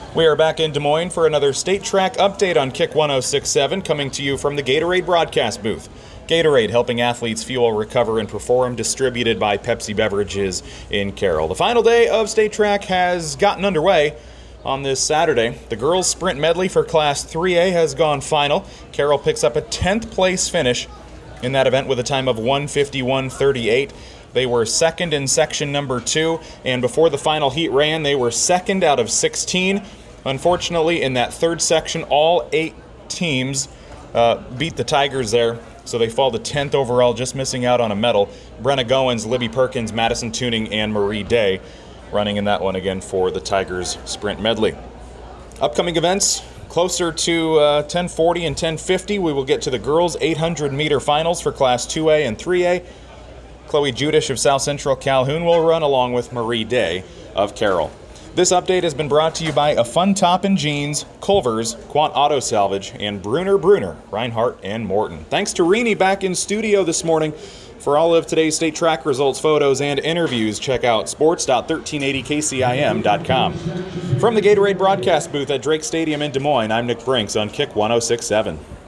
We are back in Des Moines for another State Track update on Kick 106.7, coming to you from the Gatorade broadcast booth. Gatorade, helping athletes fuel, recover, and perform, distributed by Pepsi Beverages in Carroll. The final day of State Track has gotten underway on this Saturday. The girls' sprint medley for Class 3A has gone final. Carroll picks up a 10th place finish in that event with a time of 1:51:38. They were second in section number 2, and before the final heat ran, they were second out of 16. Unfortunately, in that third section, all 8 teams beat the Tigers there, so they fall to 10th overall, just missing out on a medal. Brenna Goins, Libby Perkins, Madison Tuning, and Marie Day running in that one again for the Tigers sprint medley. Upcoming events, closer to 10:40 and 10:50, we will get to the girls' 800-meter finals for Class 2A and 3A. Chloe Judish of South Central Calhoun will run along with Marie Day of Carroll. This update has been brought to you by A Fun Top and Jeans, Culver's, Quant Auto Salvage, and Bruner, Reinhardt, and Morton. Thanks to Rini back in studio this morning. For all of today's State Track results, photos, and interviews, check out sports.1380kcim.com. From the Gatorade broadcast booth at Drake Stadium in Des Moines, I'm Nick Brinks on Kick 106.7.